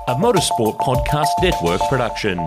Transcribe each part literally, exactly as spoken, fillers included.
a Motorsport Podcast Network production.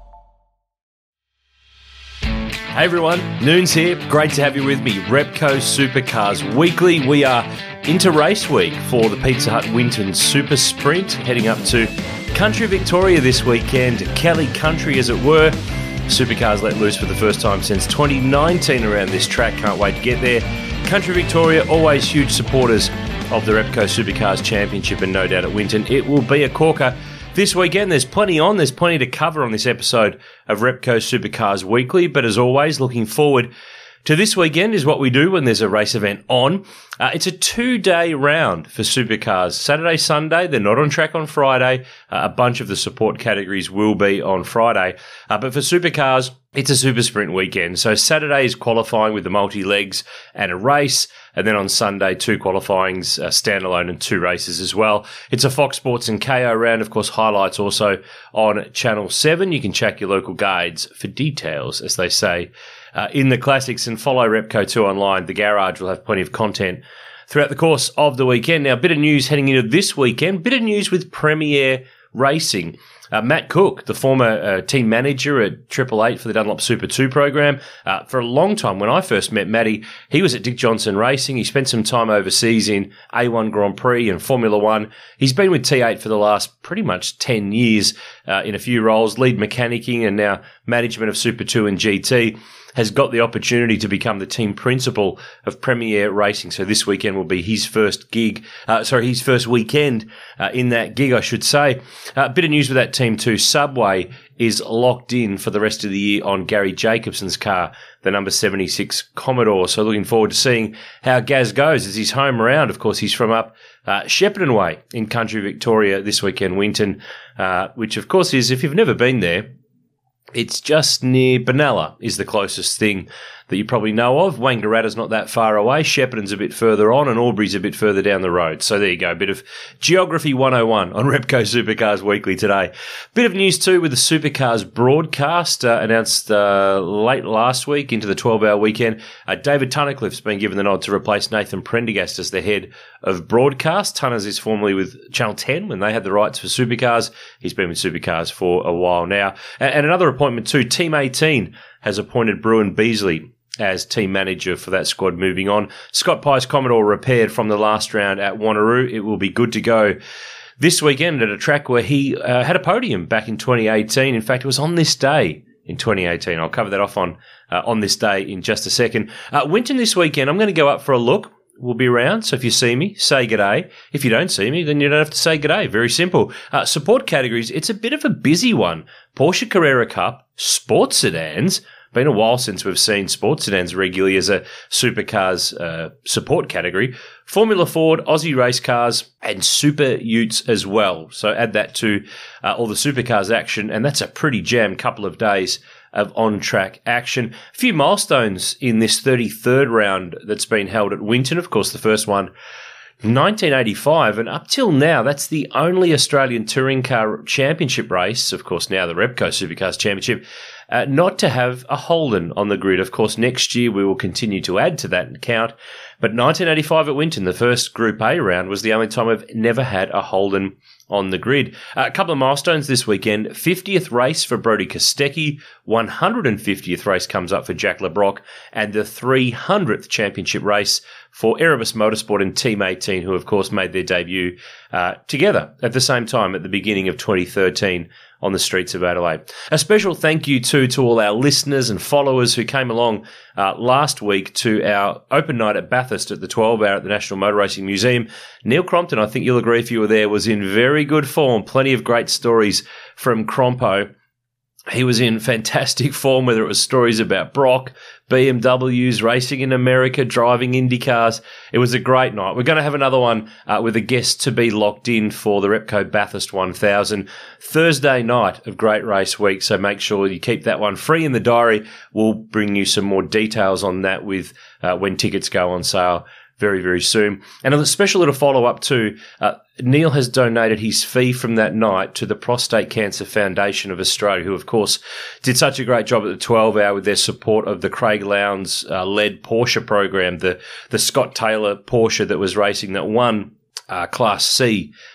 Hey everyone, Noons here. Great to have you with me. Repco Supercars Weekly. We are into race week for the Pizza Hut Winton Super Sprint, heading up to Country Victoria this weekend. Kelly Country, as it were. Supercars let loose for the first time since twenty nineteen around this track. Can't wait to get there. Country Victoria, always huge supporters of the Repco Supercars Championship, and no doubt at Winton it will be a corker. This weekend, there's plenty on. There's plenty to cover on this episode of Repco Supercars Weekly. But as always, looking forward to this weekend is what we do when there's a race event on. Uh, it's a two-day round for Supercars. Saturday, Sunday, they're not on track on Friday. Uh, a bunch of the support categories will be on Friday. Uh, but for Supercars, it's a Super Sprint weekend. So Saturday is qualifying with the multi-legs and a race. And then on Sunday, two qualifyings, uh, standalone and two races as well. It's a Fox Sports and K O round. Of course, highlights also on Channel seven. You can check your local guides for details, as they say, uh, in the classics, and follow Repco two online. The garage will have plenty of content throughout the course of the weekend. Now, a bit of news heading into this weekend, bit of news with Premier Racing. Uh, Matt Cook, the former uh, team manager at Triple Eight for the Dunlop Super two program, uh, for a long time, when I first met Matty, he was at Dick Johnson Racing. He spent some time overseas in A one Grand Prix and Formula One. He's been with T eight for the last pretty much ten years uh, in a few roles, lead mechanicking and now management of Super two and G T. Has got the opportunity to become the team principal of Premier Racing. So this weekend will be his first gig, uh, sorry, his first weekend uh, in that gig, I should say. A uh, bit of news with that team too. Subway is locked in for the rest of the year on Gary Jacobson's car, the number seventy-six Commodore. So looking forward to seeing how Gaz goes as his home round. Of course, he's from up uh, Shepparton Way in Country Victoria this weekend, Winton, uh, which of course is, if you've never been there, it's just near Benalla is the closest thing that you probably know of. Wangaratta's not that far away. Shepparton's a bit further on, and Albury's a bit further down the road. So there you go, a bit of Geography one oh one on Repco Supercars Weekly today. Bit of news too with the Supercars broadcast uh, announced uh, late last week into the twelve-hour weekend. Uh, David Tunnicliffe's been given the nod to replace Nathan Prendergast as the head of broadcast. Tunners is formerly with Channel ten when they had the rights for Supercars. He's been with Supercars for a while now. And, and another appointment too, Team eighteen has appointed Bruin Beasley as team manager for that squad moving on. Scott Pye's Commodore repaired from the last round at Wanneroo. It will be good to go this weekend at a track where he uh, had a podium back in twenty eighteen. In fact, it was on this day in twenty eighteen. I'll cover that off on uh, on this day in just a second. Uh, Winton this weekend, I'm going to go up for a look. We'll be around, so if you see me, say g'day. If you don't see me, then you don't have to say g'day. Very simple. Uh, support categories, it's a bit of a busy one. Porsche Carrera Cup, sports sedans. Been a while since we've seen sports sedans regularly as a supercars uh, support category. Formula Ford, Aussie race cars, and super utes as well. So add that to uh, all the supercars action, and that's a pretty jammed couple of days of on-track action. A few milestones in this thirty-third round that's been held at Winton. Of course, the first one, nineteen eighty-five, and up till now, that's the only Australian touring car championship race, of course now the Repco Supercars Championship, uh, not to have a Holden on the grid. Of course, next year we will continue to add to that count, but nineteen eighty-five at Winton, the first Group A round, was the only time we've never had a Holden on the grid. Uh, a couple of milestones this weekend. fiftieth race for Brodie Kostecki, one hundred fiftieth race comes up for Jack Le Brocq, and the three hundredth championship race for Erebus Motorsport and Team eighteen, who of course made their debut uh, together at the same time at the beginning of twenty thirteen on the streets of Adelaide. A special thank you too to all our listeners and followers who came along uh, last week to our open night at Bathurst at the twelve hour at the National Motor Racing Museum. Neil Crompton, I think you'll agree if you were there, was in very good form. Plenty of great stories from Crompo. He was in fantastic form, whether it was stories about Brock, B M Ws, racing in America, driving Indy cars. It was a great night. We're going to have another one uh, with a guest to be locked in for the Repco Bathurst one thousand. Thursday night of Great Race Week, so make sure you keep that one free in the diary. We'll bring you some more details on that with uh, when tickets go on sale very, very soon. And a special little follow-up too, uh, Neil has donated his fee from that night to the Prostate Cancer Foundation of Australia, who, of course, did such a great job at the twelve hour with their support of the Craig Lowndes-led uh, Porsche program, the, the Scott Taylor Porsche that was racing that won uh, Class C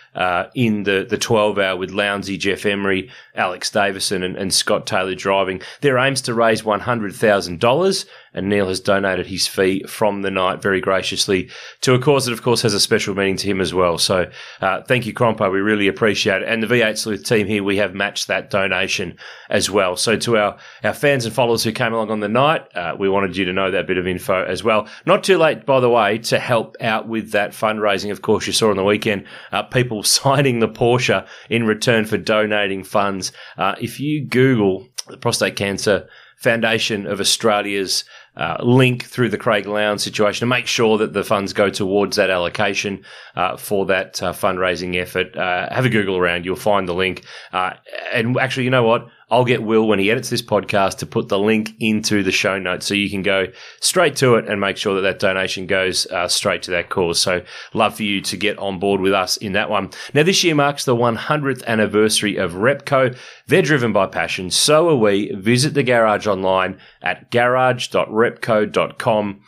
uh, in the, the twelve hour with Lowndesy, Jeff Emery, Alex Davison and, and Scott Taylor driving. Their aim's to raise one hundred thousand dollars, and Neil has donated his fee from the night very graciously to a cause that, of course, has a special meaning to him as well. So uh, thank you, Crompo. We really appreciate it. And the V eight Sleuth team here, we have matched that donation as well. So to our, our fans and followers who came along on the night, uh, we wanted you to know that bit of info as well. Not too late, by the way, to help out with that fundraising. Of course, you saw on the weekend uh, people signing the Porsche in return for donating funds. Uh, if you Google the Prostate Cancer Foundation of Australia's uh, link through the Craig Lowndes situation to make sure that the funds go towards that allocation uh, for that uh, fundraising effort. Uh, have a Google around. You'll find the link. Uh, and actually, you know what? I'll get Will, when he edits this podcast, to put the link into the show notes so you can go straight to it and make sure that that donation goes uh, straight to that cause. So love for you to get on board with us in that one. Now, this year marks the one hundredth anniversary of Repco. They're driven by passion. So are we. Visit the garage online at garage dot repco dot com.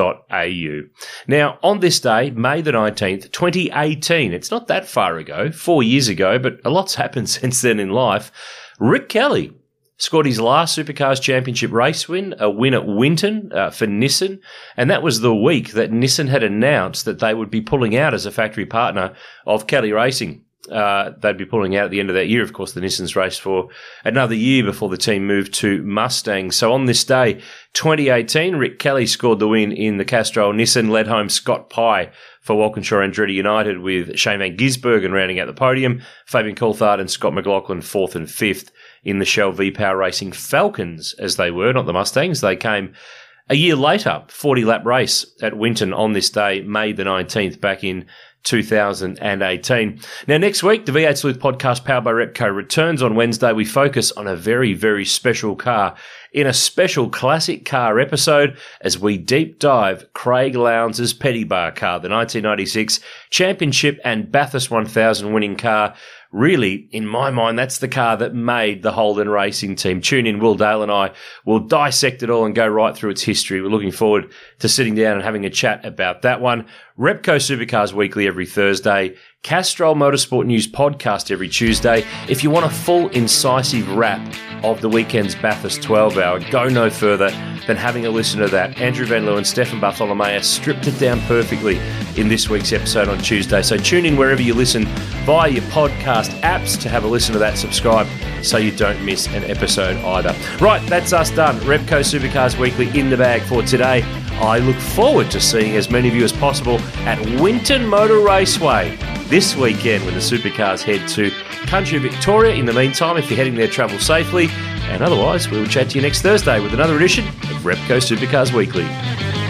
.au. Now, on this day, May the nineteenth, twenty eighteen, it's not that far ago, four years ago, but a lot's happened since then in life. Rick Kelly scored his last Supercars Championship race win, a win at Winton uh, for Nissan, and that was the week that Nissan had announced that they would be pulling out as a factory partner of Kelly Racing. Uh, they'd be pulling out at the end of that year. Of course, the Nissans raced for another year before the team moved to Mustang. So on this day, twenty eighteen, Rick Kelly scored the win in the Castrol Nissan, led home Scott Pye for Walkinshaw Andretti United with Shane Van Gisbergen rounding out the podium, Fabian Coulthard and Scott McLaughlin fourth and fifth in the Shell V-Power Racing Falcons, as they were, not the Mustangs. They came a year later, forty-lap race at Winton on this day, May the nineteenth, back in two thousand eighteen. Now, next week, the V eight Sleuth podcast powered by Repco returns on Wednesday. We focus on a very, very special car in a special classic car episode as we deep dive Craig Lowndes' Petty Bar car, the nineteen ninety-six Championship and Bathurst one thousand winning car. Really, in my mind, that's the car that made the Holden Racing team. Tune in, Will Dale and I will dissect it all and go right through its history. We're looking forward to sitting down and having a chat about that one. Repco Supercars Weekly every Thursday. Castrol Motorsport News podcast every Tuesday. If you want a full, incisive wrap of the weekend's Bathurst twelve hour, go no further than having a listen to that. Andrew Van Leeuwen and Stefan Bartholomew stripped it down perfectly in this week's episode on Tuesday. So tune in wherever you listen via your podcast apps to have a listen to that. Subscribe so you don't miss an episode either. Right, that's us done. Repco Supercars Weekly in the bag for today. I look forward to seeing as many of you as possible at Winton Motor Raceway this weekend when the Supercars head to Country Victoria. In the meantime, if you're heading there, travel safely. And otherwise, we'll chat to you next Thursday with another edition of Repco Supercars Weekly.